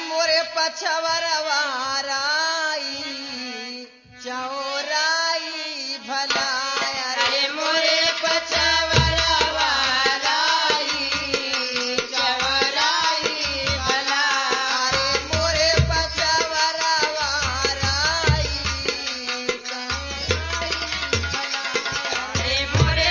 मोरे पछवरवाराई चौराई भला अरे मोरे पछवरवाराई चौराई भला अरे मोरे पछवरवाराई अरे मोरे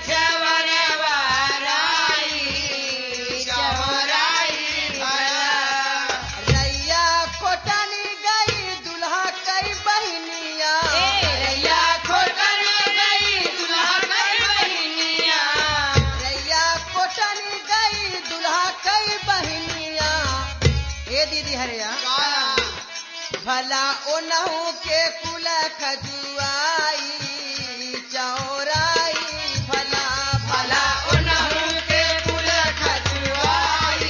पछवरवाराई चौराई भला रैया कोटनी गई दुल्हा कई बहनिया रैया खोटन गई दुल्हा कई बहिनिया रैया कोटनी गई दुल्हा कई बहनिया ए दीदी हरिया भला ओनहु के कुल खजुआई चौराई भला भला उनहु के कुल खजुआई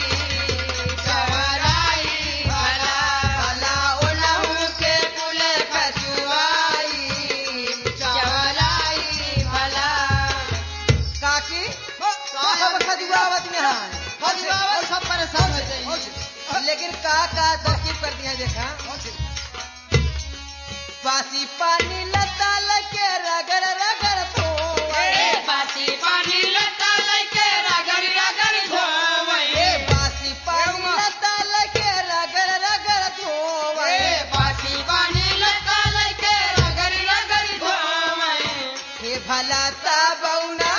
चौराई भला भला ओनहु के कुल खजुआई चौराई भला काकी सब खजुआवत में है और सब परेशान हो जाएंगे लेकिन का तरकीब कर दिया देखा बासी पानी लता लगे रगड़ रगड़ धोए बासी पानी लता लगे रगड़ रगड़ धोवे बासी पानी लता लगे रगड़ रगड़ धोए बासी पानी लता लगे रगड़ रगड़ धोवे हे भला ता बौना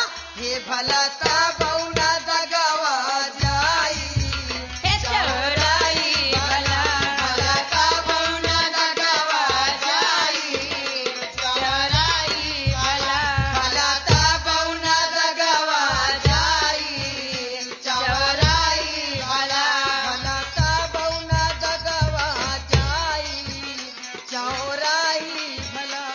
दगावा जाई चौराई भला भला का बौना दगावा जाई चौराई भला भला ता बौना दगावा जाई चौराई भला भला ता बौना दगावा जाई चौराई भला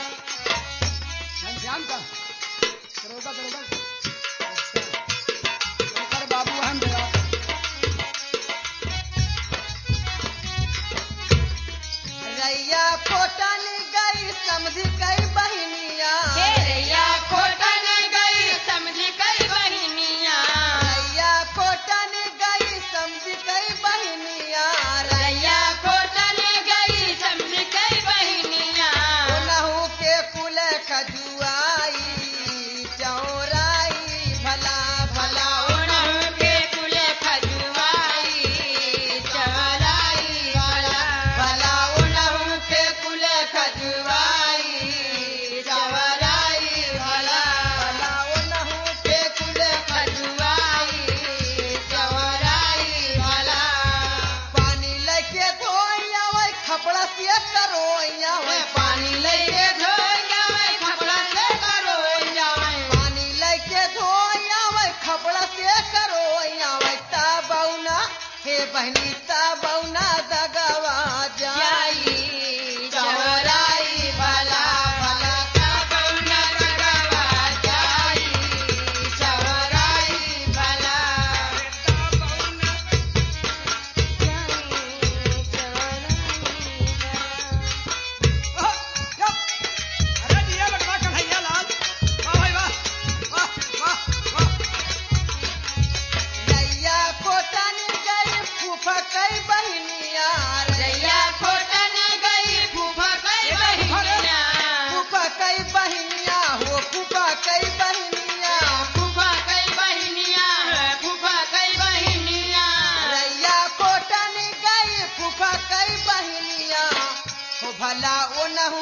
रैया खोटन गई समझी कई बहनिया रैया खोटन गई समझी कई बहिनिया रैया खोटन गई समझी कई बहनिया रैया खोटन गई समझी कई बहिनिया ओनहु के कुल खजुआई चौराई भला भला उनहु के कुल खजुआई चौराई भला भला उनहु के कुल खजुआई चौराई भला भला ओनहु के कुल खजुआई चौराई भला पानी लेके धोइया वही खपड़ा से करोइया वही पानी लेके धोया मैं खपड़ा से करो जावे पानी लेके धोइया वही खपड़ा से करोइया वही ता बौना हे बहनी ता बौना दगावा जाई चौराई भला भला का बौना दगावा जाई चौराई भला रैया कोटन गई फूफा कई बहनिया रैया खोटन गई फूफा कई बहिनिया फूफा कई बहनिया हो फूफा कई बहनिया फूफा कई बहिनिया फूफा कई बहिनिया रैया कोटन गई फूफा कई बहनिया हो भला ओनहु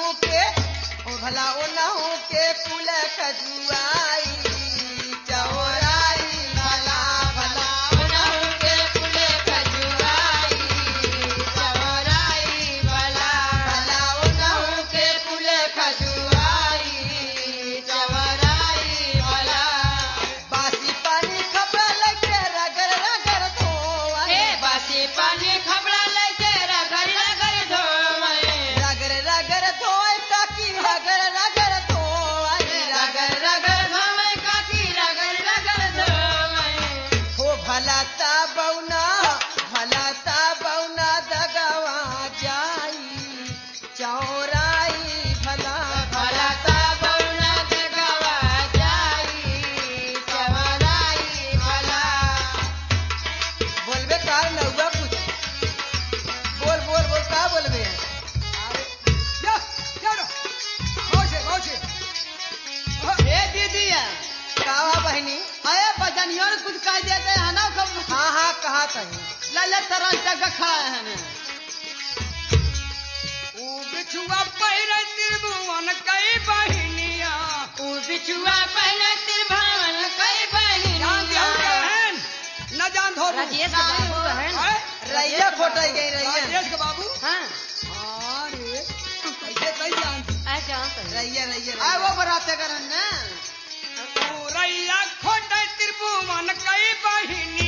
के कुल खजुआई चौराई भला भला उनहु के कुल खजुआई चौराई भला भला उनहु के कुल खजुआई चौराई भला बासी पानी खपड़ा लगे रगड़ रगड़ धोए बासी पानी खबड़ा लेके रगड़ रगड़ धोवे रगड़ रगड़ धोए काकी रगड़ रगड़ धोए रगड़ रगड़ धोवे काकी रगड़ रगड़ धोवे हो भला ता बौना दगावा जाई चौराई भला भला ता बौना दगावा जाई चौराई भला बोलबे कार लौआ कुछ तनियो ने कुछ कह देते हैं ना कब हाँ हाँ कहा कहीं लल्ले तरह जगह खड़ा है ने ऊ बिछुआ पहिरे त्रिभुवन कई बहिनिया ऊ बिछुआ पहले त्रिभुवन कई बहिनिया जान दिया बहन न जान धो राजेश के बाबू बहन रैया खोटाई गई रैया राजेश के बाबू हाँ अरे कैसे कई जान ऐसा रैया रैया आ वो बराते करन ना रैया खोटे त्रिभुवन कई बहिनी